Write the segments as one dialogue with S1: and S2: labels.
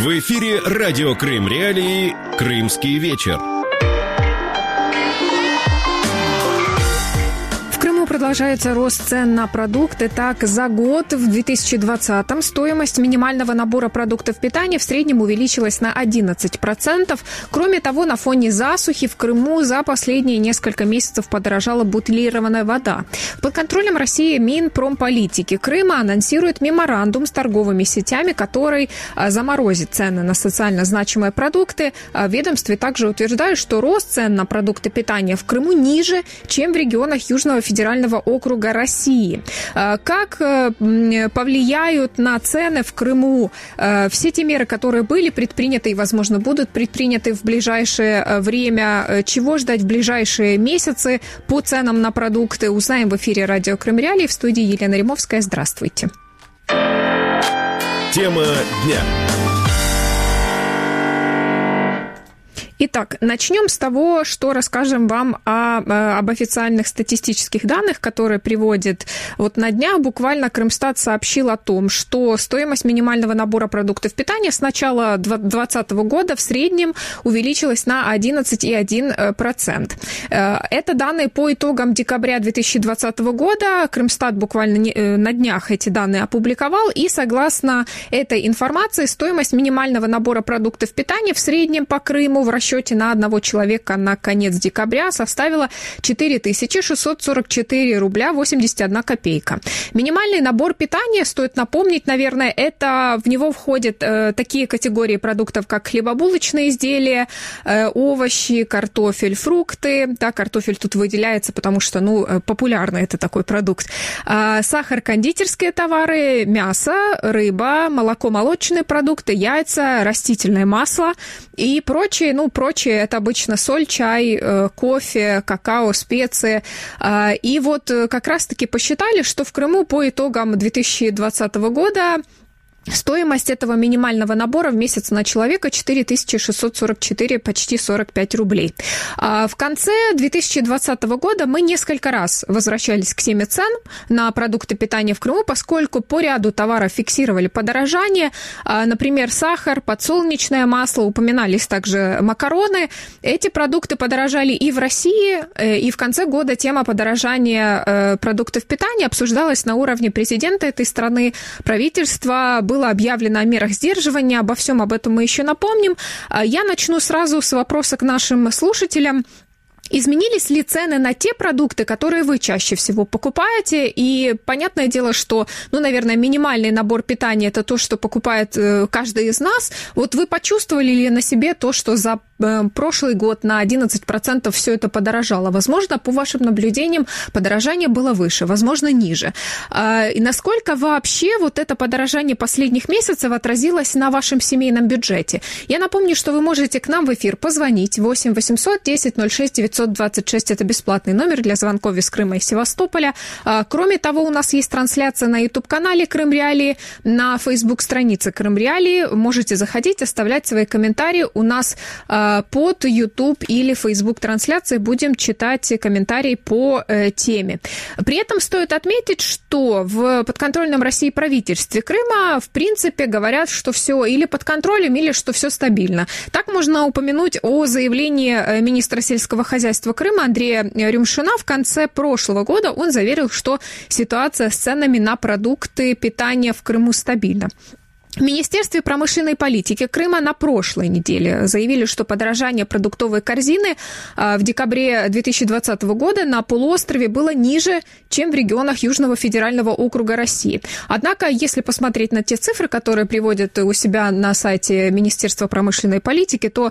S1: В эфире радио Крым Реалии «Крымский вечер».
S2: Продолжается рост цен на продукты. Так, за год в 2020-м стоимость минимального набора продуктов питания в среднем увеличилась на 11%. Кроме того, на фоне засухи в Крыму за последние несколько месяцев подорожала бутилированная вода. Под контролем России Минпромполитики Крыма анонсирует меморандум с торговыми сетями, который заморозит цены на социально значимые продукты. В ведомстве также утверждают, что рост цен на продукты питания в Крыму ниже, чем в регионах Южного федерального округа России. Как повлияют на цены в Крыму все те меры, которые были предприняты и, возможно, будут предприняты в ближайшее время? Чего ждать в ближайшие месяцы по ценам на продукты? Узнаем в эфире радио Крым Реалии. В студии Елена Римовская. Здравствуйте.
S1: Тема дня.
S2: Итак, начнем с того, что расскажем вам об официальных статистических данных, которые приводит. Вот на днях буквально Крымстат сообщил о том, что стоимость минимального набора продуктов питания с начала 2020 года в среднем увеличилась на 11,1%. Это данные по итогам декабря 2020 года. Крымстат буквально на днях эти данные опубликовал, и согласно этой информации стоимость минимального набора продуктов питания в среднем по Крыму в расчете на одного человека на конец декабря составила 4644 рубля 81 копейка. Минимальный набор питания, стоит напомнить, наверное, это в него входят такие категории продуктов, как хлебобулочные изделия, овощи, картофель, фрукты. Да, картофель тут выделяется, потому что, популярный это такой продукт. Сахар, кондитерские товары, мясо, рыба, молоко, молочные продукты, яйца, растительное масло и прочие, прочее это обычно соль, чай, кофе, какао, специи. И вот как раз-таки посчитали, что в Крыму по итогам 2020 года стоимость этого минимального набора в месяц на человека 4644, почти 45 рублей. В конце 2020 года мы несколько раз возвращались к теме цен на продукты питания в Крыму, поскольку по ряду товаров фиксировали подорожание. Например, сахар, подсолнечное масло, упоминались также макароны. Эти продукты подорожали и в России, и в конце года тема подорожания продуктов питания обсуждалась на уровне президента этой страны, правительства. Было объявлено о мерах сдерживания, обо всем об этом мы еще напомним. Я начну сразу с вопроса к нашим слушателям. Изменились ли цены на те продукты, которые вы чаще всего покупаете? И понятное дело, что, наверное, минимальный набор питания – это то, что покупает каждый из нас. Вот вы почувствовали ли на себе то, что за прошлый год на 11% все это подорожало? Возможно, по вашим наблюдениям, подорожание было выше, возможно, ниже. И насколько вообще вот это подорожание последних месяцев отразилось на вашем семейном бюджете? Я напомню, что вы можете к нам в эфир позвонить 8 800 10 06 926. Это бесплатный номер для звонков из Крыма и Севастополя. Кроме того, у нас есть трансляция на YouTube-канале Крым Реалии, на Facebook-странице Крым Реалии. Можете заходить, оставлять свои комментарии. У нас под YouTube или Facebook трансляции будем читать комментарии по теме. При этом стоит отметить, что в подконтрольном России правительстве Крыма, в принципе, говорят, что все или под контролем, или что все стабильно. Так можно упомянуть о заявлении министра сельского хозяйства Крыма Андрея Рюмшина. В конце прошлого года он заверил, что ситуация с ценами на продукты питания в Крыму стабильна. В Министерстве промышленной политики Крыма на прошлой неделе заявили, что подорожание продуктовой корзины в декабре 2020 года на полуострове было ниже, чем в регионах Южного федерального округа России. Однако, если посмотреть на те цифры, которые приводят у себя на сайте Министерства промышленной политики, то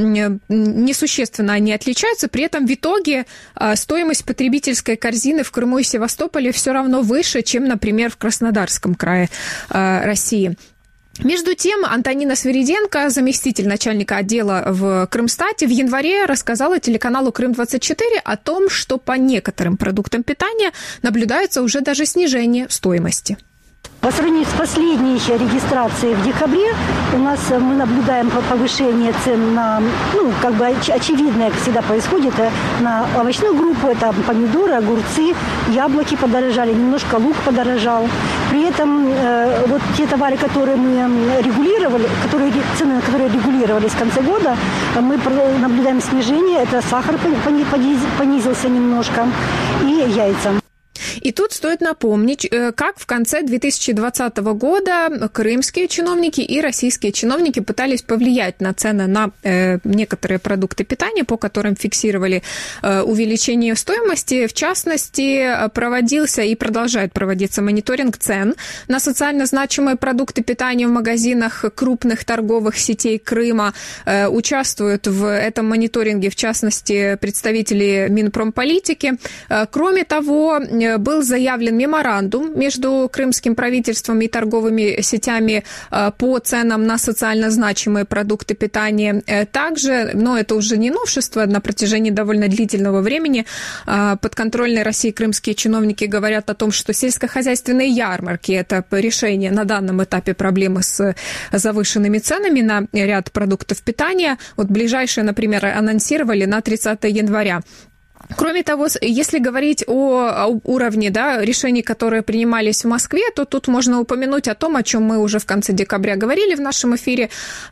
S2: несущественно они отличаются. При этом в итоге стоимость потребительской корзины в Крыму и Севастополе все равно выше, чем, например, в Краснодарском крае России. Между тем, Антонина Свириденко, заместитель начальника отдела в Крымстате, в январе рассказала телеканалу Крым-24 о том, что по некоторым продуктам питания наблюдается уже даже снижение стоимости.
S3: По сравнению с последней регистрацией в декабре мы наблюдаем повышение цен на, очевидно, как всегда происходит, на овощную группу, это помидоры, огурцы, яблоки подорожали, немножко лук подорожал. При этом вот те товары, которые мы регулировали, цены на которые регулировались в конце года, мы наблюдаем снижение, это сахар понизился немножко и яйца.
S2: И тут стоит напомнить, как в конце 2020 года крымские чиновники и российские чиновники пытались повлиять на цены на некоторые продукты питания, по которым фиксировали увеличение стоимости. В частности, проводился и продолжает проводиться мониторинг цен на социально значимые продукты питания в магазинах крупных торговых сетей Крыма. Участвуют в этом мониторинге, в частности, представители Минпромполитики. Кроме того, был заявлен меморандум между крымским правительством и торговыми сетями по ценам на социально значимые продукты питания. Также, но это уже не новшество, на протяжении довольно длительного времени подконтрольные России крымские чиновники говорят о том, что сельскохозяйственные ярмарки – это решение на данном этапе проблемы с завышенными ценами на ряд продуктов питания. Вот ближайшие, например, анонсировали на 30 января. Кроме того, если говорить о уровне решений, которые принимались в Москве, то тут можно упомянуть о том, о чем мы уже в конце декабря говорили в нашем эфире.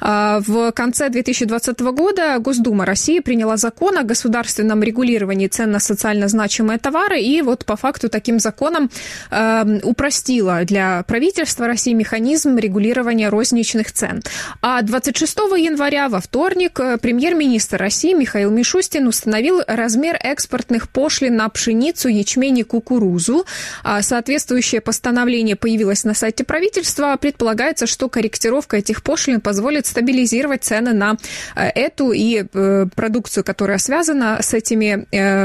S2: В конце 2020 года Госдума России приняла закон о государственном регулировании цен на социально значимые товары, и вот по факту таким законом упростила для правительства России механизм регулирования розничных цен. А 26 января, во вторник, премьер-министр России Михаил Мишустин установил размер экспортных пошлин на пшеницу, ячмень и кукурузу. Соответствующее постановление появилось на сайте правительства. Предполагается, что корректировка этих пошлин позволит стабилизировать цены на эту и продукцию, которая связана с этими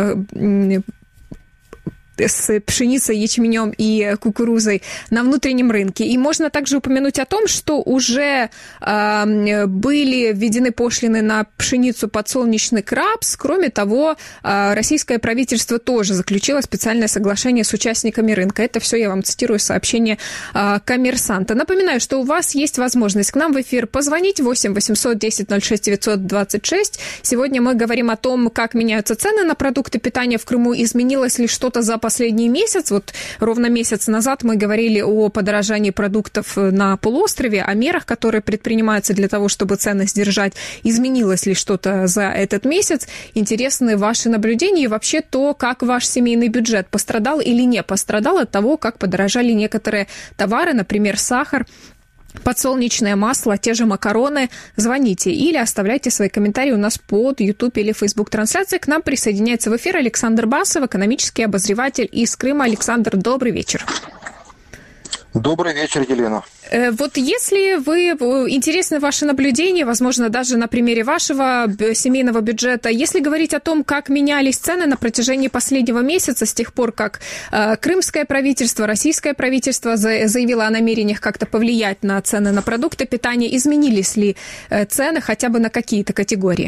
S2: с пшеницей, ячменем и кукурузой на внутреннем рынке. И можно также упомянуть о том, что уже были введены пошлины на пшеницу, подсолнечник, рапс. Кроме того, российское правительство тоже заключило специальное соглашение с участниками рынка. Это все я вам цитирую сообщение «Коммерсанта». Напоминаю, что у вас есть возможность к нам в эфир позвонить 8 800 10 06 926. Сегодня мы говорим о том, как меняются цены на продукты питания в Крыму, изменилось ли что-то за последний месяц. Вот ровно месяц назад мы говорили о подорожании продуктов на полуострове, о мерах, которые предпринимаются для того, чтобы цены сдержать. Изменилось ли что-то за этот месяц? Интересны ваши наблюдения и вообще то, как ваш семейный бюджет пострадал или не пострадал от того, как подорожали некоторые товары, например, сахар, подсолнечное масло, те же макароны. Звоните или оставляйте свои комментарии у нас под YouTube или Facebook трансляции. К нам присоединяется в эфир Александр Басов, экономический обозреватель из Крыма. Александр, добрый вечер.
S4: Добрый вечер, Елена.
S2: Вот если интересны ваши наблюдения, возможно, даже на примере вашего семейного бюджета, если говорить о том, как менялись цены на протяжении последнего месяца, с тех пор, как крымское правительство, российское правительство заявило о намерениях как-то повлиять на цены на продукты питания, изменились ли цены хотя бы на какие-то категории?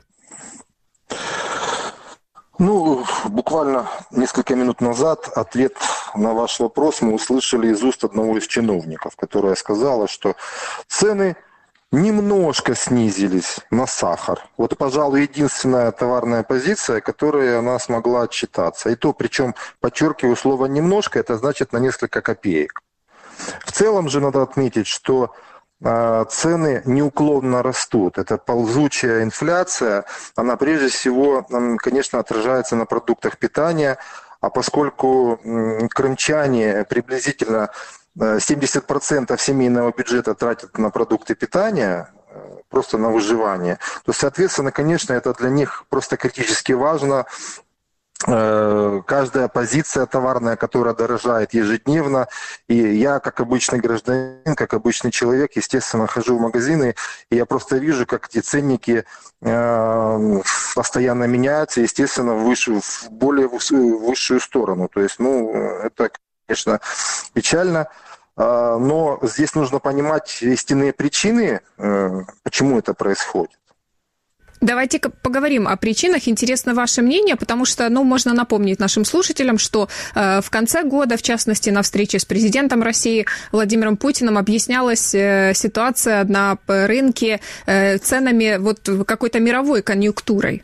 S4: Буквально несколько минут назад ответ на ваш вопрос мы услышали из уст одного из чиновников, которая сказала, что цены немножко снизились на сахар. Вот, пожалуй, единственная товарная позиция, которой она смогла отчитаться. И то, причем, подчеркиваю, слово «немножко», это значит на несколько копеек. В целом же надо отметить, что цены неуклонно растут. Это ползучая инфляция, она прежде всего, конечно, отражается на продуктах питания, а поскольку крымчане приблизительно 70% семейного бюджета тратят на продукты питания, просто на выживание, то, соответственно, конечно, это для них просто критически важно. Каждая позиция товарная, которая дорожает ежедневно. И я, как обычный гражданин, как обычный человек, естественно, хожу в магазины, и я просто вижу, как эти ценники постоянно меняются, естественно, в более высшую сторону. То есть, это, конечно, печально. Но здесь нужно понимать истинные причины, почему это происходит.
S2: Давайте поговорим о причинах. Интересно ваше мнение, потому что, можно напомнить нашим слушателям, что в конце года, в частности, на встрече с президентом России Владимиром Путиным объяснялась ситуация на рынке ценами какой-то мировой конъюнктурой.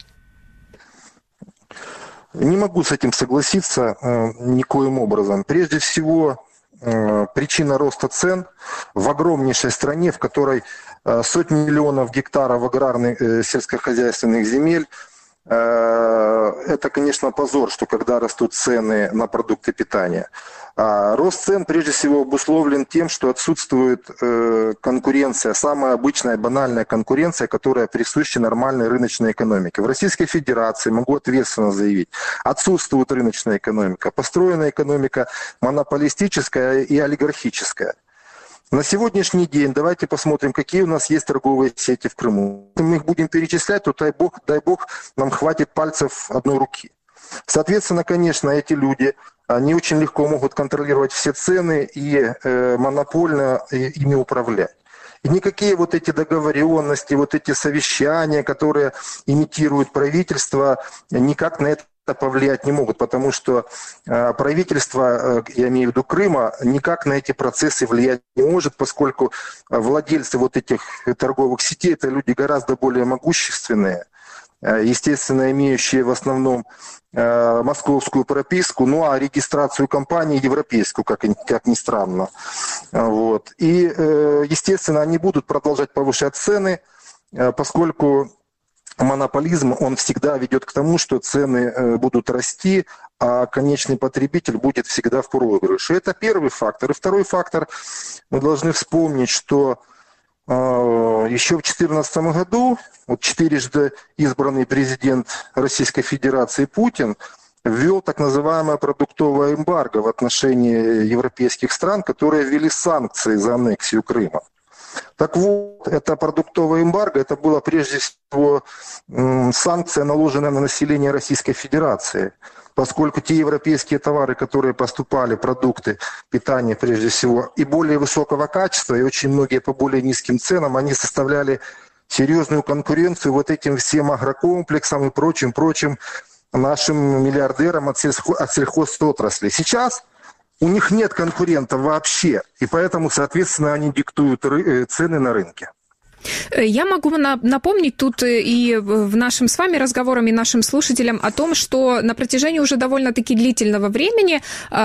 S4: Не могу с этим согласиться никоим образом. Прежде всего, причина роста цен в огромнейшей стране, в которой сотни миллионов гектаров аграрных сельскохозяйственных земель. Это, конечно, позор, что когда растут цены на продукты питания. Рост цен, прежде всего, обусловлен тем, что отсутствует конкуренция, самая обычная банальная конкуренция, которая присуща нормальной рыночной экономике. В Российской Федерации, могу ответственно заявить, отсутствует рыночная экономика. Построена экономика монополистическая и олигархическая. На сегодняшний день давайте посмотрим, какие у нас есть торговые сети в Крыму. Если мы их будем перечислять, то дай бог, нам хватит пальцев одной руки. Соответственно, конечно, эти люди, они очень легко могут контролировать все цены и монопольно ими управлять. И никакие вот эти договоренности, вот эти совещания, которые имитирует правительство, никак на это повлиять не могут, потому что правительство, я имею в виду Крыма, никак на эти процессы влиять не может, поскольку владельцы вот этих торговых сетей – это люди гораздо более могущественные, естественно, имеющие в основном московскую прописку, а регистрацию компании европейскую, как ни странно. Вот. И, естественно, они будут продолжать повышать цены, поскольку монополизм, он всегда ведет к тому, что цены будут расти, а конечный потребитель будет всегда в проигрыше. Это первый фактор. И второй фактор, мы должны вспомнить, что еще в 2014 году четырежды избранный президент Российской Федерации Путин ввел так называемое продуктовое эмбарго в отношении европейских стран, которые ввели санкции за аннексию Крыма. Так вот, это продуктовое эмбарго, это было прежде всего санкция, наложенная на население Российской Федерации, поскольку те европейские товары, которые поступали, продукты питания прежде всего, и более высокого качества, и очень многие по более низким ценам, они составляли серьезную конкуренцию вот этим всем агрокомплексам и прочим нашим миллиардерам от сельхозотрасли. Сейчас у них нет конкурентов вообще, и поэтому, соответственно, они диктуют цены на рынке.
S2: Я могу напомнить тут и в нашем с вами разговорам, и нашим слушателям о том, что на протяжении уже довольно-таки длительного времени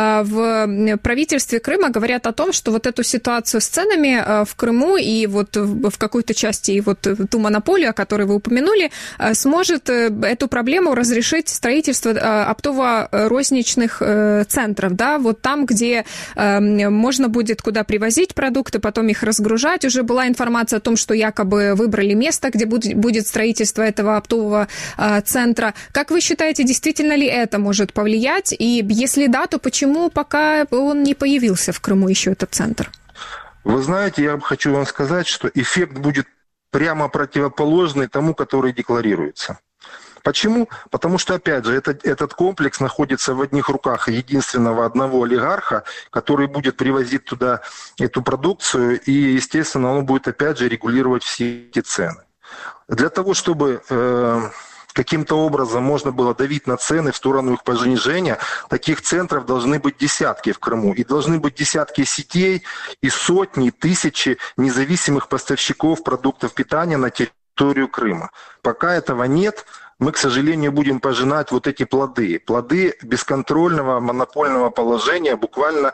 S2: в правительстве Крыма говорят о том, что вот эту ситуацию с ценами в Крыму и вот в какой-то части и вот ту монополию, о которой вы упомянули, сможет эту проблему разрешить строительство оптово-розничных центров, да, вот там, где можно будет куда привозить продукты, потом их разгружать. Уже была информация о том, что якобы выбрали место, где будет строительство этого оптового центра. Как вы считаете, действительно ли это может повлиять? И если да, то почему пока он не появился в Крыму еще, этот центр?
S4: Вы знаете, я хочу вам сказать, что эффект будет прямо противоположный тому, который декларируется. Почему? Потому что, опять же, этот комплекс находится в одних руках единственного одного олигарха, который будет привозить туда эту продукцию, и, естественно, он будет, опять же, регулировать все эти цены. Для того, чтобы каким-то образом можно было давить на цены в сторону их понижения, таких центров должны быть десятки в Крыму. И должны быть десятки сетей и сотни, тысячи независимых поставщиков продуктов питания на территорию Крыма. Пока этого нет, мы, к сожалению, будем пожинать вот эти плоды бесконтрольного монопольного положения, буквально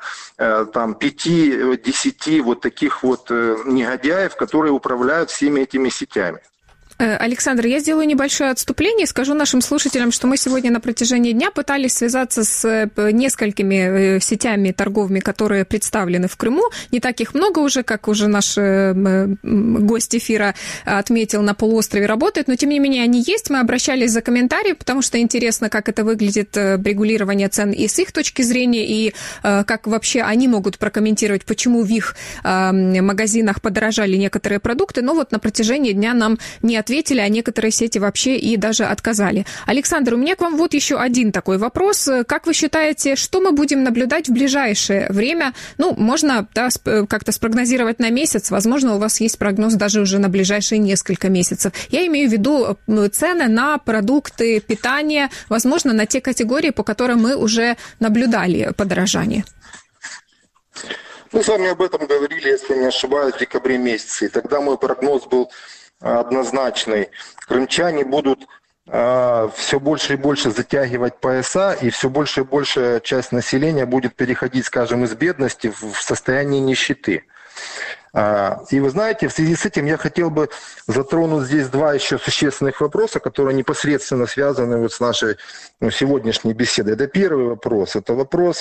S4: 5-10 вот таких вот негодяев, которые управляют всеми этими сетями.
S2: Александр, я сделаю небольшое отступление и скажу нашим слушателям, что мы сегодня на протяжении дня пытались связаться с несколькими сетями торговыми, которые представлены в Крыму. Не так их много уже, как уже наш гость эфира отметил, на полуострове работает, но тем не менее они есть. Мы обращались за комментарием, потому что интересно, как это выглядит регулирование цен и с их точки зрения, и как вообще они могут прокомментировать, почему в их магазинах подорожали некоторые продукты. Но вот на протяжении дня нам не ответили, а некоторые сети вообще и даже отказали. Александр, у меня к вам вот еще один такой вопрос. Как вы считаете, что мы будем наблюдать в ближайшее время? Ну, можно как-то спрогнозировать на месяц. Возможно, у вас есть прогноз даже уже на ближайшие несколько месяцев. Я имею в виду цены на продукты питания, возможно, на те категории, по которым мы уже наблюдали подорожание.
S4: Мы с вами об этом говорили, если не ошибаюсь, в декабре месяце. И тогда мой прогноз был однозначный. Крымчане будут все больше и больше затягивать пояса, и все больше и большая часть населения будет переходить, скажем, из бедности в состояние нищеты. И вы знаете, в связи с этим я хотел бы затронуть здесь два еще существенных вопроса, которые непосредственно связаны вот с нашей сегодняшней беседой. Это первый вопрос. Это вопрос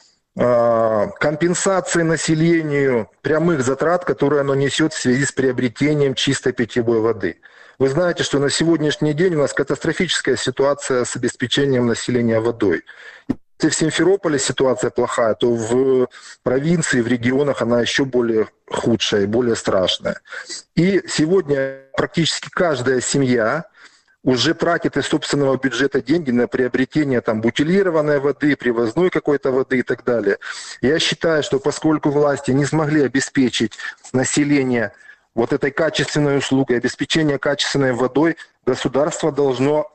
S4: компенсации населению прямых затрат, которые оно несет в связи с приобретением чистой питьевой воды. Вы знаете, что на сегодняшний день у нас катастрофическая ситуация с обеспечением населения водой. Если в Симферополе ситуация плохая, то в провинции, в регионах она еще более худшая и более страшная. И сегодня практически каждая семья уже тратит из собственного бюджета деньги на приобретение там бутилированной воды, привозной какой-то воды и так далее. Я считаю, что поскольку власти не смогли обеспечить население вот этой качественной услугой, обеспечение качественной водой, государство должно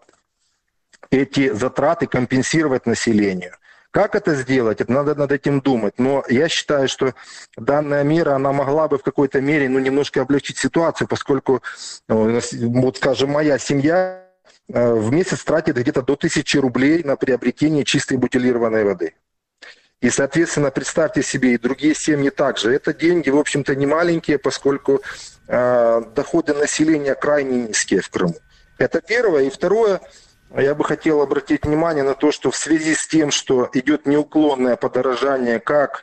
S4: эти затраты компенсировать населению. Как это сделать? Это надо над этим думать. Но я считаю, что данная мера, она могла бы в какой-то мере немножко облегчить ситуацию, поскольку, вот скажем, моя семья в месяц тратит где-то до 1000 рублей на приобретение чистой бутилированной воды. И, соответственно, представьте себе, и другие семьи также. Это деньги, в общем-то, не маленькие, поскольку доходы населения крайне низкие в Крыму. Это первое. И второе, я бы хотел обратить внимание на то, что в связи с тем, что идет неуклонное подорожание как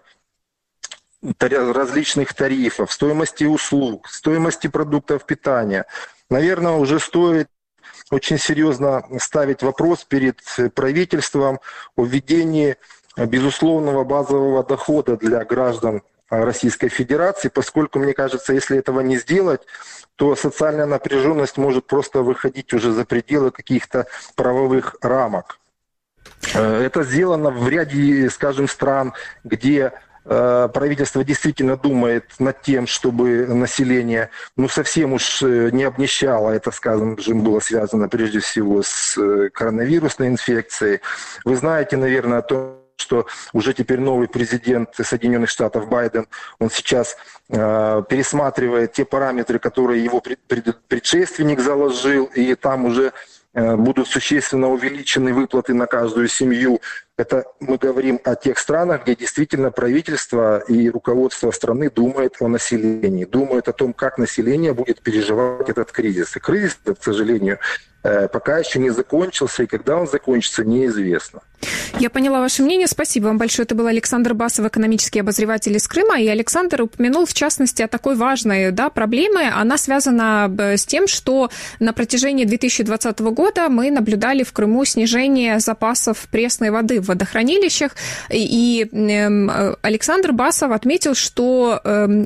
S4: различных тарифов, стоимости услуг, стоимости продуктов питания, наверное, уже стоит очень серьезно ставить вопрос перед правительством о введении безусловного базового дохода для граждан Российской Федерации, поскольку, мне кажется, если этого не сделать, то социальная напряженность может просто выходить уже за пределы каких-то правовых рамок. Это сделано в ряде, скажем, стран, где правительство действительно думает над тем, чтобы население совсем уж не обнищало. Это, скажем, было связано прежде всего с коронавирусной инфекцией. Вы знаете, наверное, о том, что уже теперь новый президент Соединенных Штатов Байден, он сейчас пересматривает те параметры, которые его предшественник заложил, и там уже будут существенно увеличены выплаты на каждую семью. Это мы говорим о тех странах, где действительно правительство и руководство страны думает о населении, думает о том, как население будет переживать этот кризис. И кризис, к сожалению, пока еще не закончился, и когда он закончится, неизвестно.
S2: Я поняла ваше мнение. Спасибо вам большое. Это был Александр Басов, экономический обозреватель из Крыма. И Александр упомянул, в частности, о такой важной проблеме. Она связана с тем, что на протяжении 2020 года мы наблюдали в Крыму снижение запасов пресной воды в водохранилищах. И Александр Басов отметил, что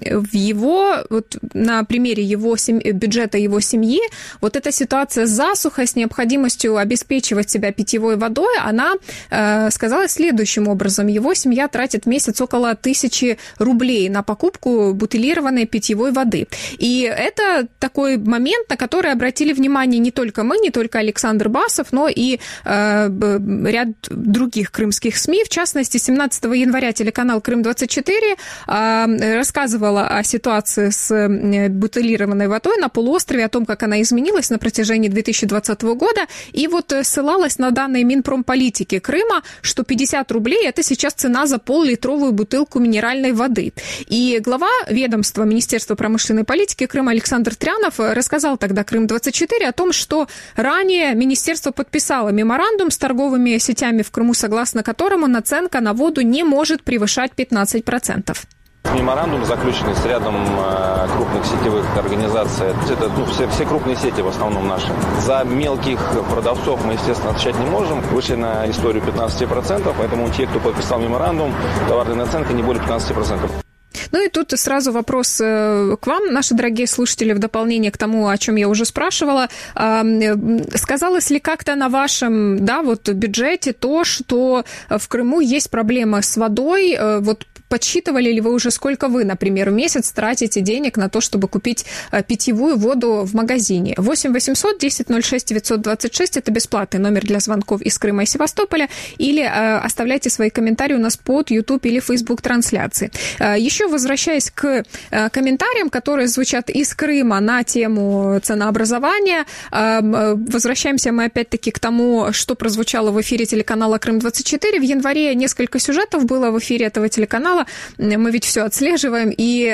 S2: на примере бюджета его семьи вот эта ситуация с засухой, с необходимостью обеспечивать себя питьевой водой, она сказалось следующим образом. Его семья тратит в месяц около 1000 рублей на покупку бутилированной питьевой воды. И это такой момент, на который обратили внимание не только мы, не только Александр Басов, но и ряд других крымских СМИ. В частности, 17 января телеканал «Крым-24» рассказывала о ситуации с бутилированной водой на полуострове, о том, как она изменилась на протяжении 2020 года. И вот ссылалась на данные Минпромполитики Крыма, что 50 рублей – это сейчас цена за пол-литровую бутылку минеральной воды. И глава ведомства Министерства промышленной политики Крыма Александр Трянов рассказал тогда Крым-24 о том, что ранее министерство подписало меморандум с торговыми сетями в Крыму, согласно которому наценка на воду не может превышать 15%.
S5: Меморандум заключенный с рядом крупных сетевых организаций. Это все крупные сети в основном наши. За мелких продавцов мы, естественно, отвечать не можем. Вышли на историю 15%, поэтому те, кто подписал меморандум, товарная наценка не более 15%.
S2: Ну и тут сразу вопрос к вам, наши дорогие слушатели, в дополнение к тому, о чем я уже спрашивала. Сказалось ли как-то на вашем, бюджете то, что в Крыму есть проблема с водой? Вот подсчитывали ли вы уже, сколько вы, например, в месяц тратите денег на то, чтобы купить питьевую воду в магазине? 8 800 10 06 926 – это бесплатный номер для звонков из Крыма и Севастополя. Или оставляйте свои комментарии у нас под YouTube или Facebook трансляции. Еще возвращаясь к комментариям, которые звучат из Крыма на тему ценообразования, возвращаемся мы опять-таки к тому, что прозвучало в эфире телеканала «Крым-24». В январе несколько сюжетов было в эфире этого телеканала. Мы ведь все отслеживаем.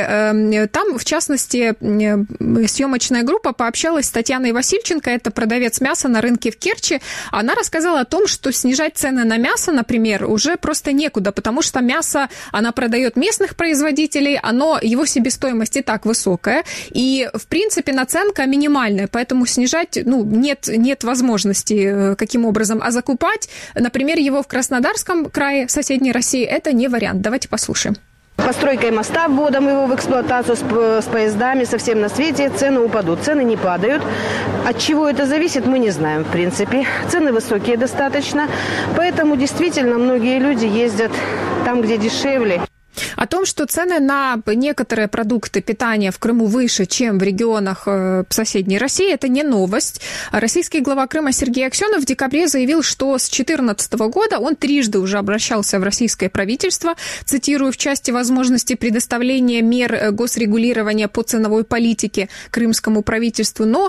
S2: И там, в частности, съемочная группа пообщалась с Татьяной Васильченко, это продавец мяса на рынке в Керчи. Она рассказала о том, что снижать цены на мясо, например, уже просто некуда, потому что мясо она продает местных производителей, его себестоимость и так высокая. И, в принципе, наценка минимальная, поэтому снижать нет возможности каким образом. А закупать, например, его в Краснодарском крае, соседней России, это не вариант. Давайте послушаем.
S6: Постройкой моста, вводом его в эксплуатацию с поездами, со всем на свете, цены упадут. Цены не падают. От чего это зависит, мы не знаем, в принципе. Цены высокие достаточно, поэтому действительно многие люди ездят там, где дешевле.
S2: О том, что цены на некоторые продукты питания в Крыму выше, чем в регионах соседней России, это не новость. Российский глава Крыма Сергей Аксенов в декабре заявил, что с 2014 года он трижды уже обращался в российское правительство, цитирую, в части возможности предоставления мер госрегулирования по ценовой политике крымскому правительству, но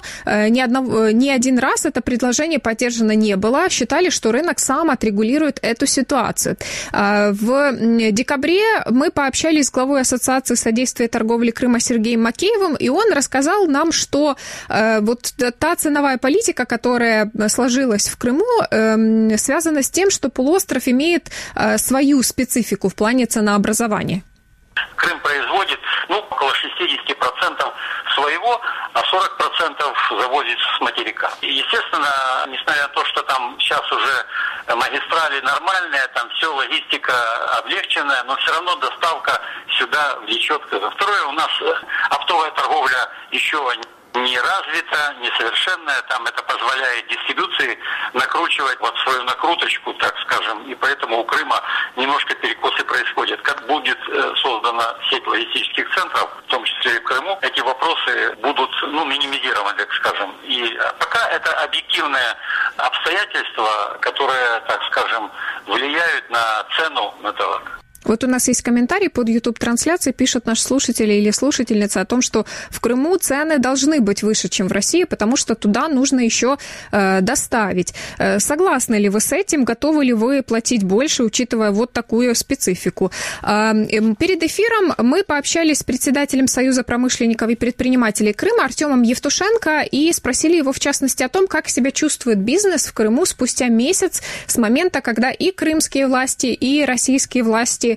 S2: ни один раз это предложение поддержано не было. Считали, что рынок сам отрегулирует эту ситуацию. В декабре мы пообщались с главой Ассоциации содействия торговли Крыма Сергеем Макеевым, и он рассказал нам, что та ценовая политика, которая сложилась в Крыму, связана с тем, что полуостров имеет свою специфику в плане ценообразования.
S7: Крым производит около 60% своего, а 40% завозится с материка. И, естественно, несмотря на то, что там сейчас уже магистрали нормальные, там все, логистика облегченная, но все равно доставка сюда влечет. Второе, у нас оптовая торговля еще не развита, несовершенная, там это позволяет дистрибуции накручивать свою накруточку, так скажем, и поэтому у Крыма немножко перекосы происходят. Как будет создана сеть логистических центров, в том числе и в Крыму, эти вопросы будут минимизированы, так скажем. И пока это объективное обстоятельства, которые, так скажем, влияют на цену на товар.
S2: Вот у нас есть комментарий под YouTube-трансляцией, пишет наш слушатель или слушательница о том, что в Крыму цены должны быть выше, чем в России, потому что туда нужно еще доставить. Согласны ли вы с этим? Готовы ли вы платить больше, учитывая вот такую специфику? Перед эфиром мы пообщались с председателем Союза промышленников и предпринимателей Крыма Артемом Евтушенко и спросили его, в частности, о том, как себя чувствует бизнес в Крыму спустя месяц с момента, когда и крымские власти, и российские власти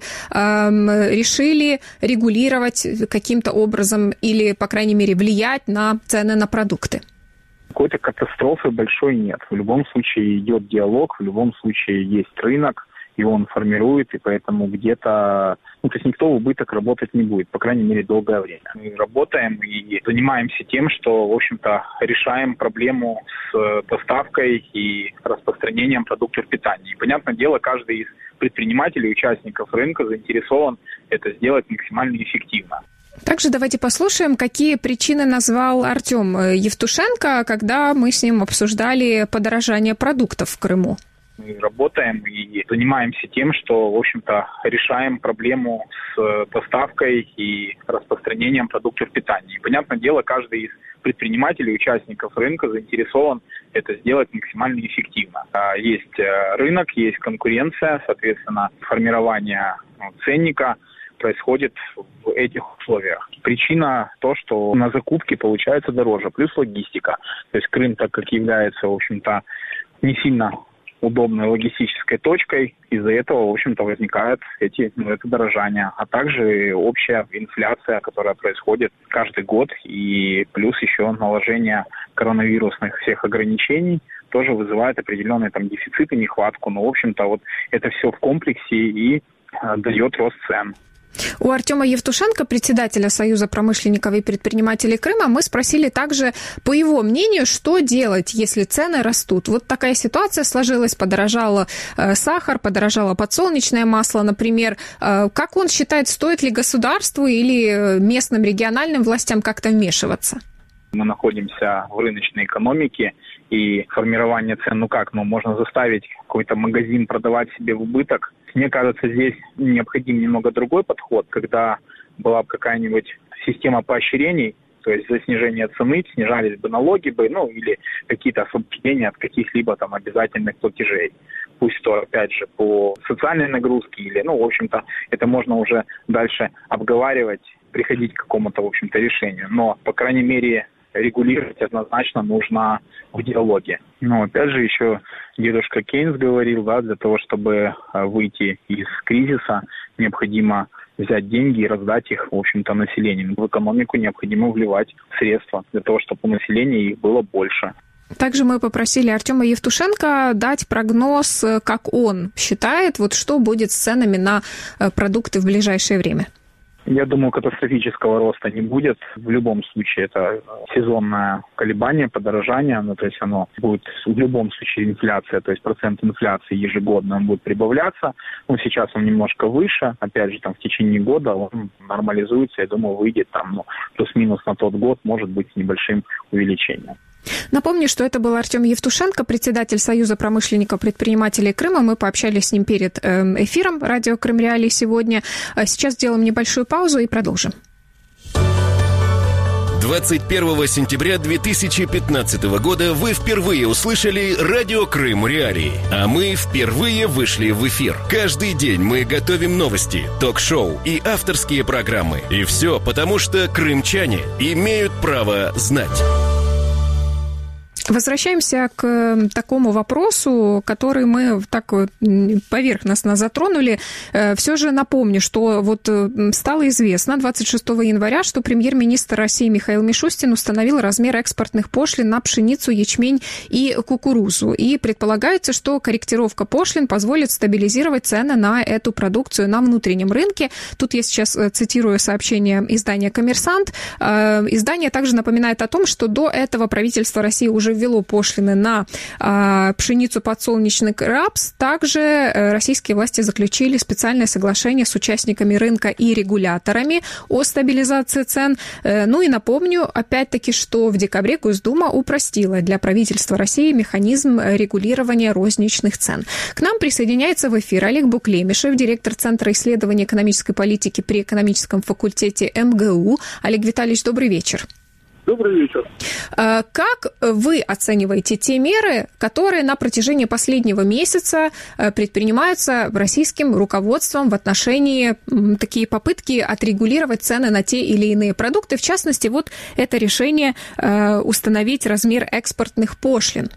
S2: решили регулировать каким-то образом или, по крайней мере, влиять на цены на продукты?
S8: Какой-то катастрофы большой нет. В любом случае идет диалог, в любом случае есть рынок, и он формирует, и поэтому где-то... то есть никто в убыток работать не будет, по крайней мере, долгое время. Мы работаем и занимаемся тем, что, в общем-то, решаем проблему с доставкой и распространением продуктов питания. И, понятное дело, каждый из предпринимателей, участников рынка заинтересован это сделать максимально эффективно.
S2: Также давайте послушаем, какие причины назвал Артем Евтушенко, когда мы с ним обсуждали подорожание продуктов в Крыму.
S8: Мы работаем и занимаемся тем, что, в общем-то, решаем проблему с доставкой и распространением продуктов питания. И, понятное дело, каждый из предпринимателей, участников рынка заинтересован это сделать максимально эффективно. Есть рынок, есть конкуренция, соответственно, формирование ценника происходит в этих условиях. Причина то, что на закупке получается дороже, плюс логистика. То есть Крым, так как является, в общем-то, не сильно удобной логистической точкой, из-за этого, в общем-то, возникает это дорожание, а также общая инфляция, которая происходит каждый год, и плюс еще наложение коронавирусных всех ограничений тоже вызывает определенные дефициты, нехватку, но, в общем-то, это все в комплексе и дает рост цен.
S2: У Артема Евтушенко, председателя Союза промышленников и предпринимателей Крыма, мы спросили также, по его мнению, что делать, если цены растут. Вот такая ситуация сложилась, подорожал сахар, подорожало подсолнечное масло, например. Как он считает, стоит ли государству или местным региональным властям как-то вмешиваться?
S8: Мы находимся в рыночной экономике, и формирование цен, можно заставить какой-то магазин продавать себе в убыток. Мне кажется, здесь необходим немного другой подход, когда была бы какая-нибудь система поощрений, то есть за снижение цены снижались бы налоги или какие-то освобождения от каких-либо обязательных платежей. Пусть то, опять же, по социальной нагрузке или, это можно уже дальше обговаривать, приходить к какому-то, решению. Но, по крайней мере, регулировать однозначно нужно в диалоге. Опять же, еще дедушка Кейнс говорил, для того, чтобы выйти из кризиса, необходимо взять деньги и раздать их, населению. В экономику необходимо вливать средства для того, чтобы у населения их было больше.
S2: Также мы попросили Артема Евтушенко дать прогноз, как он считает, что будет с ценами на продукты в ближайшее время.
S8: Я думаю, катастрофического роста не будет. В любом случае, это сезонное колебание, подорожание. То есть оно будет в любом случае инфляция, то есть процент инфляции ежегодно он будет прибавляться. Сейчас он немножко выше. Опять же, в течение года он нормализуется. Я думаю, выйдет плюс-минус на тот год, может быть, с небольшим увеличением.
S2: Напомню, что это был Артем Евтушенко, председатель Союза промышленников предпринимателей Крыма. Мы пообщались с ним перед эфиром радио Крым Реалии сегодня. Сейчас сделаем небольшую паузу и продолжим.
S1: 21 сентября 2015 года вы впервые услышали радио Крым Реалии, а мы впервые вышли в эфир. Каждый день мы готовим новости, ток-шоу и авторские программы. И все потому, что крымчане имеют право знать.
S2: Возвращаемся к такому вопросу, который мы так поверхностно затронули. Все же напомню, что стало известно 26 января, что премьер-министр России Михаил Мишустин установил размер экспортных пошлин на пшеницу, ячмень и кукурузу. И предполагается, что корректировка пошлин позволит стабилизировать цены на эту продукцию на внутреннем рынке. Тут я сейчас цитирую сообщение издания «Коммерсант». Издание также напоминает о том, что до этого правительство России уже ввело пошлины на пшеницу, подсолнечный рапс. Также российские власти заключили специальное соглашение с участниками рынка и регуляторами о стабилизации цен. И напомню, опять-таки, что в декабре Госдума упростила для правительства России механизм регулирования розничных цен. К нам присоединяется в эфир Олег Буклемишев, директор Центра исследований экономической политики при экономическом факультете МГУ. Олег Витальевич, добрый вечер.
S9: Добрый вечер.
S2: Как вы оцениваете те меры, которые на протяжении последнего месяца предпринимаются российским руководством в отношении такие попытки отрегулировать цены на те или иные продукты? В частности, это решение установить размер экспортных пошлин.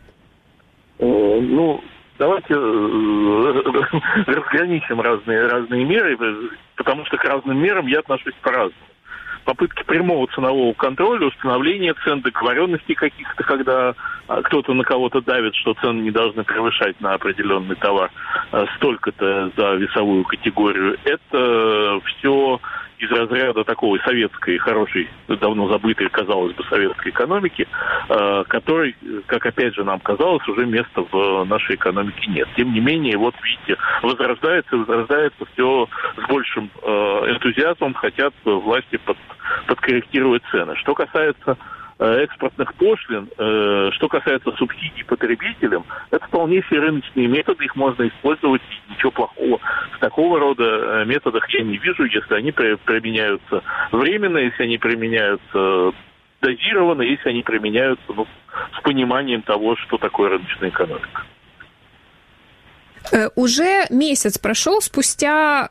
S9: Давайте разграничим разные меры, потому что к разным мерам я отношусь по-разному. Попытки прямого ценового контроля, установления цен, договоренностей каких-то, когда кто-то на кого-то давит, что цены не должны превышать на определенный товар столько-то за весовую категорию, это все из разряда такой советской, хорошей, давно забытой, казалось бы, советской экономики, которой, как опять же нам казалось, уже места в нашей экономике нет. Тем не менее, видите, возрождается все с большим энтузиазмом, хотят власти подкорректировать цены. Что касается экспортных пошлин, что касается субсидий потребителям, это вполне все рыночные методы, их можно использовать, и ничего плохого в такого рода методах я не вижу, если они применяются временно, если они применяются дозированно, если они применяются с пониманием того, что такое рыночная экономика.
S2: Уже месяц прошел спустя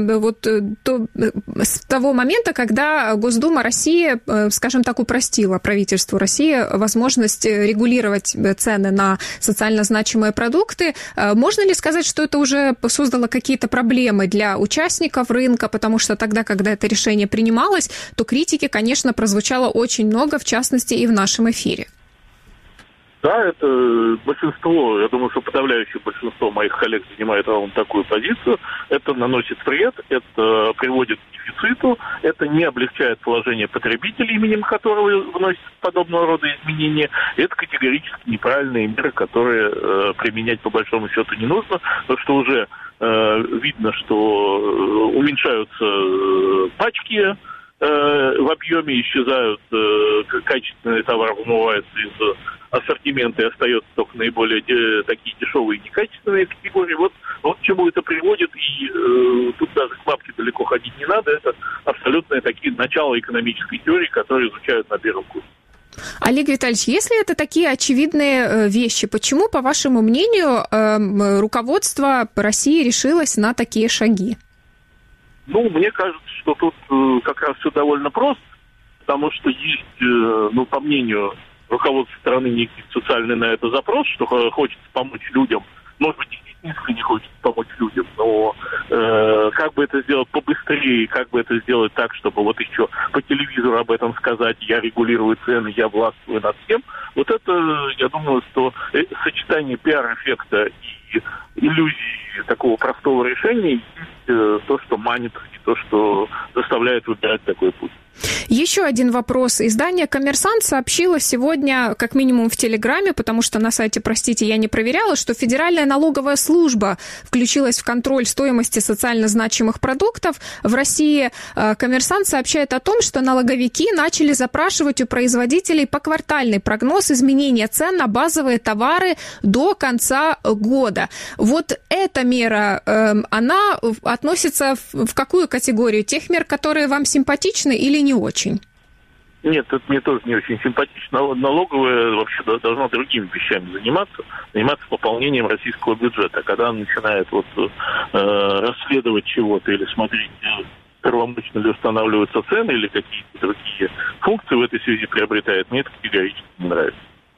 S2: с того момента, когда Госдума России, скажем так, упростила правительству России возможность регулировать цены на социально значимые продукты. Можно ли сказать, что это уже создало какие-то проблемы для участников рынка? Потому что тогда, когда это решение принималось, то критики, конечно, прозвучало очень много, в частности, и в нашем эфире.
S9: Да, это большинство, я думаю, что подавляющее большинство моих коллег занимает ровно такую позицию. Это наносит вред, это приводит к дефициту, это не облегчает положение потребителей, именем которого вносят подобного рода изменения. Это категорически неправильные меры, которые применять по большому счету не нужно, потому что уже видно, что уменьшаются пачки в объеме, исчезают качественные товары, вымываются из ассортимента и остается только наиболее такие дешевые и некачественные категории. Вот к чему это приводит, и тут даже к бабке далеко ходить не надо. Это абсолютно такие начала экономической теории, которые изучают на первом курсе.
S2: Олег Витальевич, если это такие очевидные вещи, почему, по вашему мнению, руководство России решилось на такие шаги?
S9: Мне кажется, что тут как раз все довольно просто, потому что есть, по мнению руководства страны, некий социальный на это запрос, что хочется помочь людям. Может быть, действительно искренне хочется помочь людям, но как бы это сделать побыстрее, как бы это сделать так, чтобы вот еще по телевизору об этом сказать, я регулирую цены, я властвую над всем. Вот это, я думаю, что сочетание пиар-эффекта и иллюзии такого простого решения есть то, что манит, и то, что заставляет выбирать такой путь.
S2: Еще один вопрос. Издание «Коммерсант» сообщило сегодня, как минимум в Телеграме, потому что на сайте, простите, я не проверяла, что Федеральная налоговая служба включилась в контроль стоимости социально значимых продуктов в России. «Коммерсант» сообщает о том, что налоговики начали запрашивать у производителей поквартальный прогноз изменения цен на базовые товары до конца года. Вот эта мера, она относится в какую категорию? Тех мер, которые вам симпатичны или не очень?
S9: Нет, это мне тоже не очень симпатично. Налоговая вообще должна другими вещами заниматься пополнением российского бюджета. Когда она начинает расследовать чего-то или смотреть, правомочно ли устанавливаются цены или какие-то другие функции в этой связи приобретает, мне это категорически не нравится.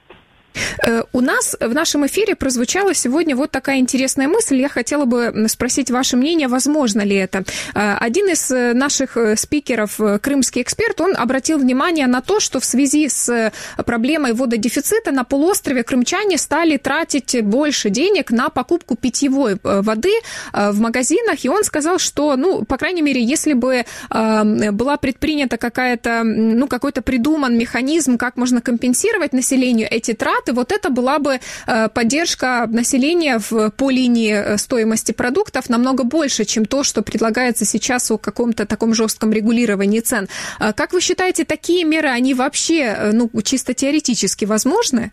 S2: У нас в нашем эфире прозвучала сегодня вот такая интересная мысль. Я хотела бы спросить ваше мнение, возможно ли это. Один из наших спикеров, крымский эксперт, он обратил внимание на то, что в связи с проблемой вододефицита на полуострове крымчане стали тратить больше денег на покупку питьевой воды в магазинах. И он сказал, что, по крайней мере, если бы была предпринята какой-то придуман механизм, как можно компенсировать населению эти траты, вот это была бы поддержка населения по линии стоимости продуктов намного больше, чем то, что предлагается сейчас о каком-то таком жестком регулировании цен. Как вы считаете, такие меры, они вообще, чисто теоретически возможны?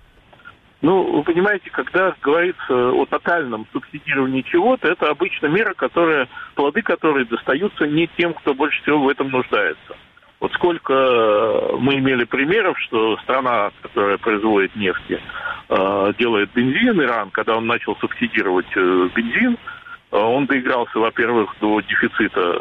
S9: Вы понимаете, когда говорится о тотальном субсидировании чего-то, это обычно мера, плоды которой достаются не тем, кто больше всего в этом нуждается. Вот сколько мы имели примеров, что страна, которая производит нефть, делает бензин, Иран, когда он начал субсидировать бензин, он доигрался, во-первых, до дефицита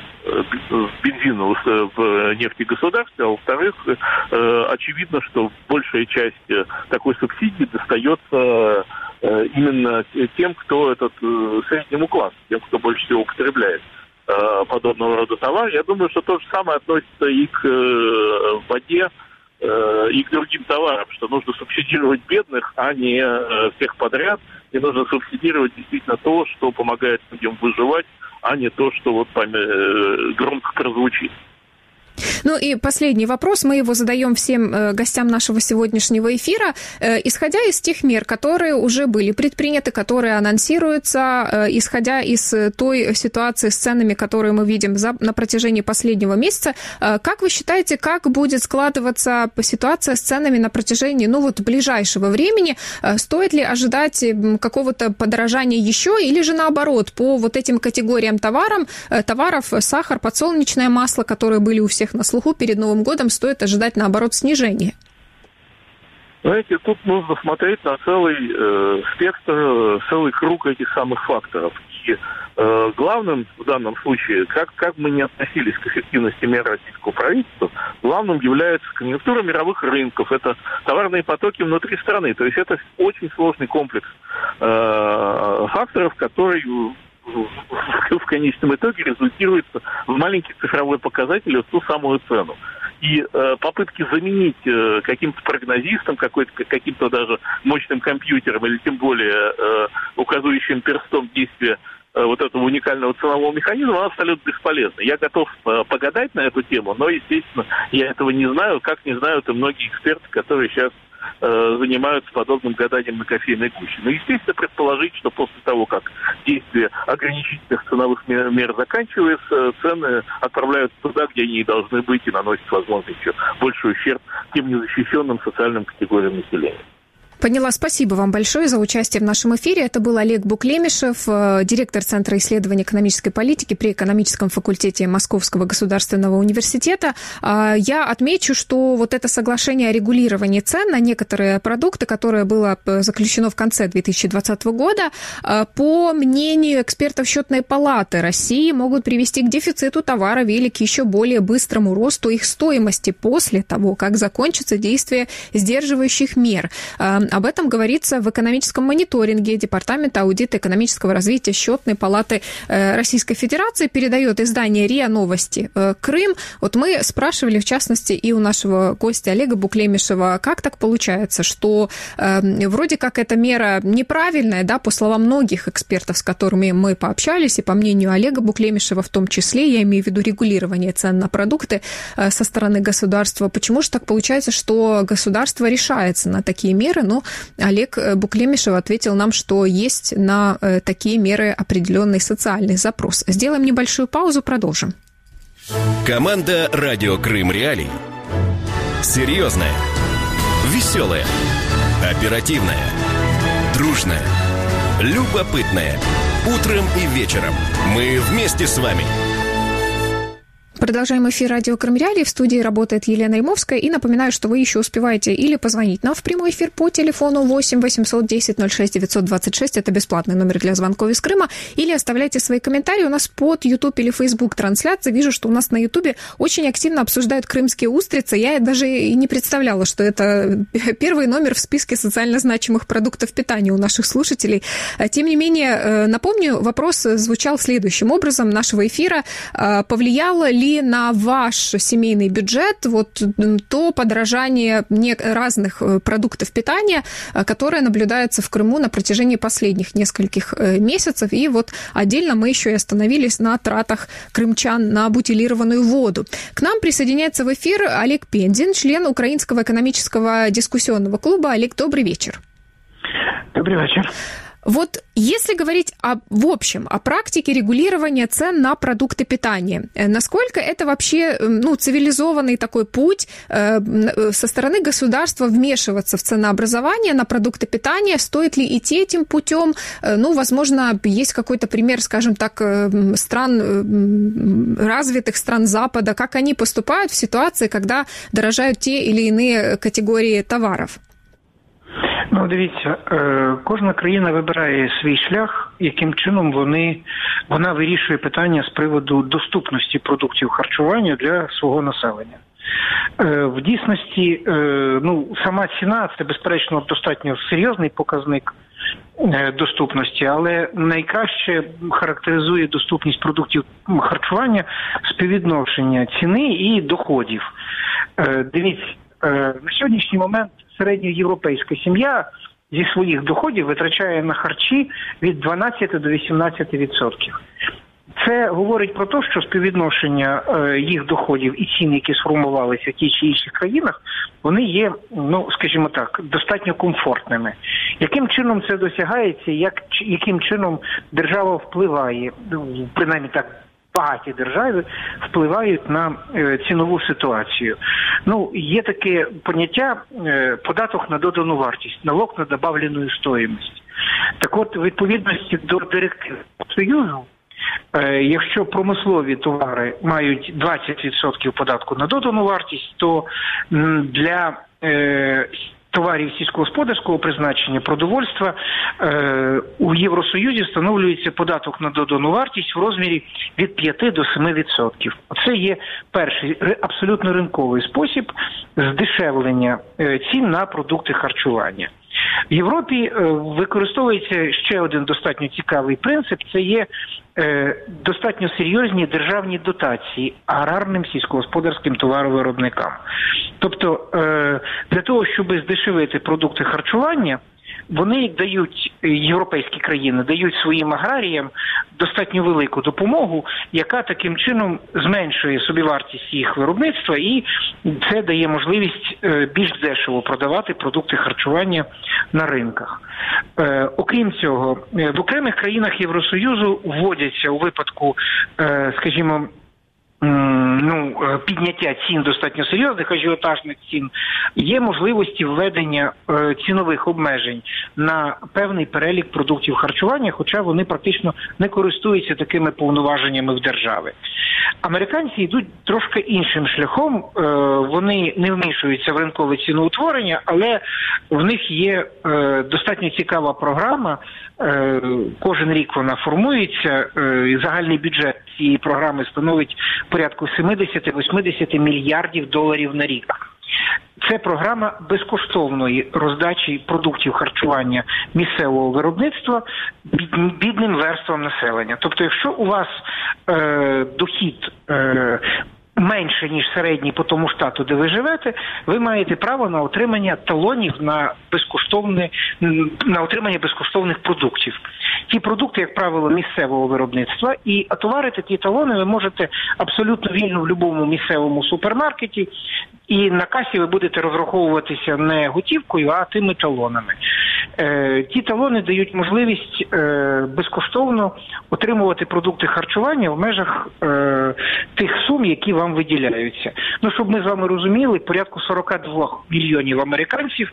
S9: бензина в нефтегосударстве, а во-вторых, очевидно, что большая часть такой субсидии достается именно тем, кто среднему классу, тем, кто больше всего употребляет подобного рода товар. Я думаю, что то же самое относится и к воде, и к другим товарам, что нужно субсидировать бедных, а не всех подряд, и нужно субсидировать действительно то, что помогает людям выживать, а не то, что громко прозвучит.
S2: И последний вопрос, мы его задаем всем гостям нашего сегодняшнего эфира. Исходя из тех мер, которые уже были предприняты, которые анонсируются, исходя из той ситуации с ценами, которые мы видим на протяжении последнего месяца, как вы считаете, как будет складываться ситуация с ценами на протяжении ближайшего времени? Стоит ли ожидать какого-то подорожания еще, или же наоборот, по этим категориям товаров, сахар, подсолнечное масло, которые были у всех на слуху перед Новым годом, стоит ожидать, наоборот, снижения?
S9: Знаете, тут нужно смотреть на целый спектр, целый круг этих самых факторов. И главным в данном случае, как мы не относились к эффективности мер российского правительства, главным является конъюнктура мировых рынков, это товарные потоки внутри страны. То есть это очень сложный комплекс факторов, который в конечном итоге результируется в маленьких цифровых показателях в ту самую цену. И попытки заменить каким-то прогнозистом, каким-то даже мощным компьютером или тем более указывающим перстом действия вот этого уникального ценового механизма, она абсолютно бесполезна. Я готов погадать на эту тему, но, естественно, я этого не знаю, как не знают и многие эксперты, которые сейчас занимаются подобным гаданием на кофейной гуще. Но, естественно, предположить, что после того, как действие ограничительных ценовых мер заканчивается, цены отправляются туда, где они и должны быть, и наносят, возможно, еще больший ущерб тем незащищенным социальным категориям населения.
S2: Поняла. Спасибо вам большое за участие в нашем эфире. Это был Олег Буклемишев, директор Центра исследований экономической политики при экономическом факультете Московского государственного университета. Я отмечу, что вот это соглашение о регулировании цен на некоторые продукты, которое было заключено в конце 2020 года, по мнению экспертов Счетной палаты России, могут привести к дефициту товаров или к еще более быстрому росту их стоимости после того, как закончится действие сдерживающих мер. Об этом говорится в экономическом мониторинге Департамента аудита экономического развития Счетной палаты Российской Федерации. Передает издание РИА Новости Крым. Вот мы спрашивали, в частности, и у нашего гостя Олега Буклемишева, как так получается, что вроде как эта мера неправильная, да, по словам многих экспертов, с которыми мы пообщались, и по мнению Олега Буклемишева в том числе, я имею в виду регулирование цен на продукты со стороны государства. Почему же так получается, что государство решается на такие меры? Но Олег Буклемишев ответил нам, что есть на такие меры определенный социальный запрос. Сделаем небольшую паузу, продолжим.
S1: Команда «Радио Крым Реалии». Серьезная, веселая, оперативная, дружная, любопытная. Утром и вечером мы вместе с вами.
S2: Продолжаем эфир радио Крым Реалии. В студии работает Елена Римовская. И напоминаю, что вы еще успеваете или позвонить нам в прямой эфир по телефону 8 810 06 926. Это бесплатный номер для звонков из Крыма. Или оставляйте свои комментарии у нас под YouTube или Facebook трансляции. Вижу, что у нас на YouTube очень активно обсуждают крымские устрицы. Я даже и не представляла, что это первый номер в списке социально значимых продуктов питания у наших слушателей. Тем не менее, напомню, вопрос звучал следующим образом нашего эфира. Повлияло ли на ваш семейный бюджет вот то подорожание разных продуктов питания, которое наблюдается в Крыму на протяжении последних нескольких месяцев? И вот отдельно мы еще и остановились на тратах крымчан на бутилированную воду. К нам присоединяется в эфир Олег Пендин, член Украинского экономического дискуссионного клуба. Олег, добрый вечер.
S10: Добрый вечер.
S2: Вот если говорить в общем о практике регулирования цен на продукты питания, насколько это вообще цивилизованный такой путь со стороны государства вмешиваться в ценообразование на продукты питания? Стоит ли идти этим путем? Возможно, есть какой-то пример, скажем так, развитых стран Запада, как они поступают в ситуации, когда дорожают те или иные категории товаров?
S10: Дивіться, кожна країна вибирає свій шлях, яким чином вона вирішує питання з приводу доступності продуктів харчування для свого населення. В дійсності, сама ціна – це, безперечно, достатньо серйозний показник доступності, але найкраще характеризує доступність продуктів харчування співвідношення ціни і доходів. Дивіться, на сьогоднішній момент середньоєвропейська сім'я зі своїх доходів витрачає на харчі від 12 до 18%. Це говорить про те, що співвідношення їх доходів і цін, які сформувалися в тій чи інших країнах, вони є, скажімо так, достатньо комфортними. Яким чином це досягається, яким чином держава впливає, принаймні так, багаті держави впливають на цінову ситуацію. Є таке поняття податок на додану вартість, налог на добавлену стоїмость. Так от, в відповідності до директив Союзу, якщо промислові товари мають 20% податку на додану вартість, то для товарів сільськогосподарського призначення, продовольства, у Євросоюзі встановлюється податок на додану вартість в розмірі від 5 до 7%. Це є перший абсолютно ринковий спосіб здешевлення цін на продукти харчування. В Європі використовується ще один достатньо цікавий принцип – це є достатньо серйозні державні дотації аграрним сільськогосподарським товаровиробникам. Тобто для того, щоб здешевити продукти харчування, вони дають, європейські країни, дають своїм аграріям достатньо велику допомогу, яка таким чином зменшує собівартість їх виробництва, і це дає можливість більш дешево продавати продукти харчування на ринках. Окрім цього, в окремих країнах Євросоюзу вводяться у випадку, скажімо, підняття цін достатньо серйозних, ажіотажних цін, є можливості введення цінових обмежень на певний перелік продуктів харчування, хоча вони практично не користуються такими повноваженнями в держави. Американці йдуть трошки іншим шляхом, вони не вмішуються в ринкове ціноутворення, але в них є достатньо цікава програма, кожен рік вона формується, загальний бюджет цієї програми становить порядку 70-80 мільярдів доларів на рік. Це програма безкоштовної роздачі продуктів харчування місцевого виробництва бідним верствам населення. Тобто, якщо у вас дохід менше, ніж середній по тому штату, де ви живете, ви маєте право на отримання талонів на отримання безкоштовних продуктів. Ті продукти, як правило, місцевого виробництва, і отоварити ті талони ви можете абсолютно вільно в будь-якому місцевому супермаркеті, і на касі ви будете розраховуватися не готівкою, а тими талонами. Ті талони дають можливість безкоштовно отримувати продукти харчування в межах тих сум, які вам виділяються. Щоб ми з вами розуміли, порядку 42 мільйонів американців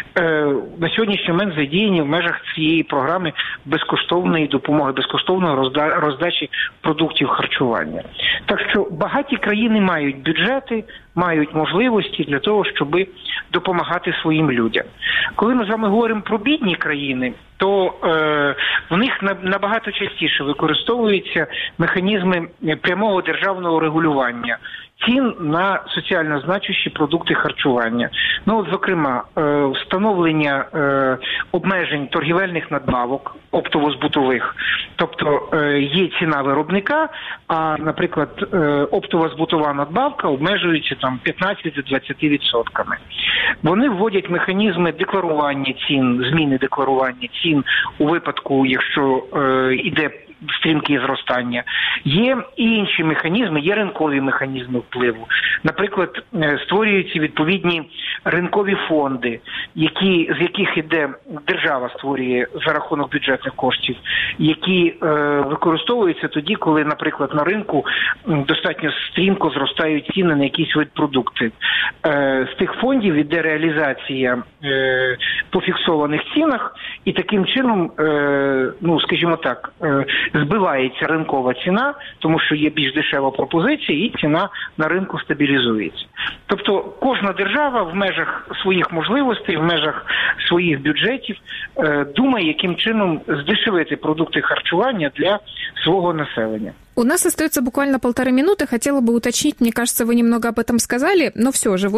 S10: на сьогоднішній момент задіяні в межах цієї програми безкоштовної допомоги, безкоштовної роздачі продуктів харчування. Так що багаті країни мають бюджети, мають можливості для того, щоб допомагати своїм людям. Коли ми з вами говоримо про бідні країни, то в них набагато частіше використовуються механізми прямого державного регулювання цін на соціально значущі продукти харчування. Зокрема, встановлення обмежень торгівельних надбавок, оптово-збутових. Тобто є ціна виробника, а, наприклад, оптово-збутова надбавка обмежується 15-20%. Вони вводять механізми декларування цін, зміни декларування цін у випадку, якщо йде стрімкі зростання. Є і інші механізми, є ринкові механізми впливу. Наприклад, створюються відповідні ринкові фонди, з яких іде держава створює за рахунок бюджетних коштів, які використовуються тоді, коли, наприклад, на ринку достатньо стрімко зростають ціни на якісь вид продукти. З тих фондів іде реалізація по фіксованих цінах, і таким чином, скажімо так, збивається ринкова ціна, тому що є більш дешева пропозиція, і ціна на ринку стабілізується. Тобто кожна держава в межах своїх можливостей, в межах своїх бюджетів думає, яким чином здешевити продукти харчування для свого населення.
S2: У нас остается буквально 1,5 минуты. Хотела бы уточнить, мне кажется, вы немного об этом сказали, но все же,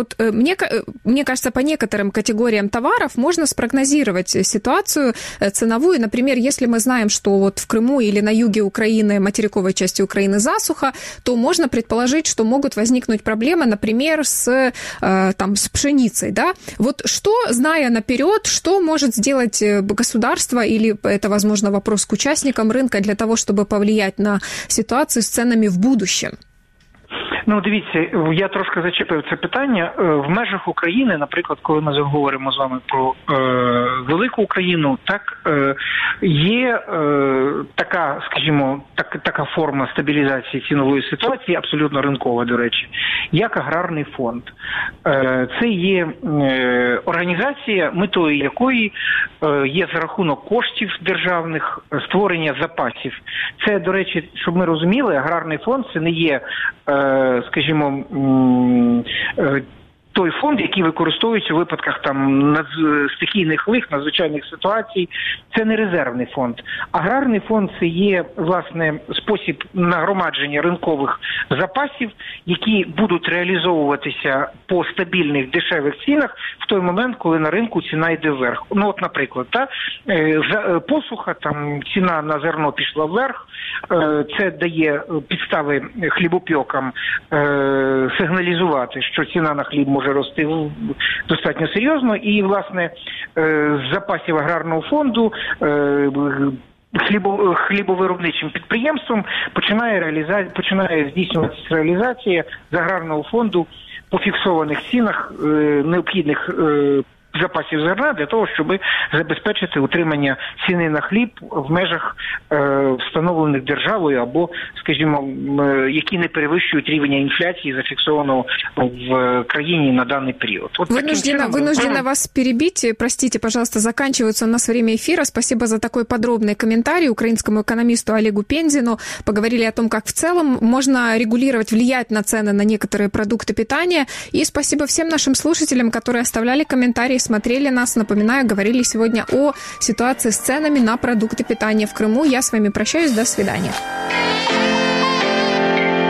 S2: мне кажется, по некоторым категориям товаров можно спрогнозировать ситуацию ценовую. Например, если мы знаем, что в Крыму или на юге Украины, материковой части Украины засуха, то можно предположить, что могут возникнуть проблемы, например, с пшеницей, да? Что, зная наперед, что может сделать государство, или это, возможно, вопрос к участникам рынка для того, чтобы повлиять на ситуацию с ценами в будущем?
S10: Дивіться, я трошки зачепив це питання. В межах України, наприклад, коли ми говоримо з вами про велику Україну, є така, скажімо, така форма стабілізації цінової ситуації, абсолютно ринкова, до речі, як аграрний фонд. Це є організація, метою якої є за рахунок коштів державних створення запасів. Це, до речі, щоб ми розуміли, аграрний фонд – це не є, скажімо, той фонд, який використовується у випадках там стихійних лих, надзвичайних ситуацій. Це не резервний фонд. Аграрний фонд – це є, власне, спосіб нагромадження ринкових запасів, які будуть реалізовуватися по стабільних дешевих цінах в той момент, коли на ринку ціна йде вверх. Ну, от, наприклад, посуха, там ціна на зерно пішла вверх, це дає підстави хлібопекам сигналізувати, що ціна на хліб може рости достатньо серйозно, і, власне, з запасів аграрного фонду хлібовиробничим підприємством починає здійснюватися реалізація з аграрного фонду по фіксованих цінах необхідних запасів зерна для того, щоб забезпечити утримання ціни на хліб в межах встановлених державою або, скажімо, які не перевищують рівня інфляції, зафіксованого в країне на данный период. Вот
S2: вынуждена вас перебить. Простите, пожалуйста, заканчивается у нас время эфира. Спасибо за такой подробный комментарий украинскому экономисту Олегу Пензину. Поговорили о том, как в целом можно регулировать, влиять на цены на некоторые продукты питания. И спасибо всем нашим слушателям, которые оставляли комментарии, смотрели нас. Напоминаю, говорили сегодня о ситуации с ценами на продукты питания в Крыму. Я с вами прощаюсь. До свидания.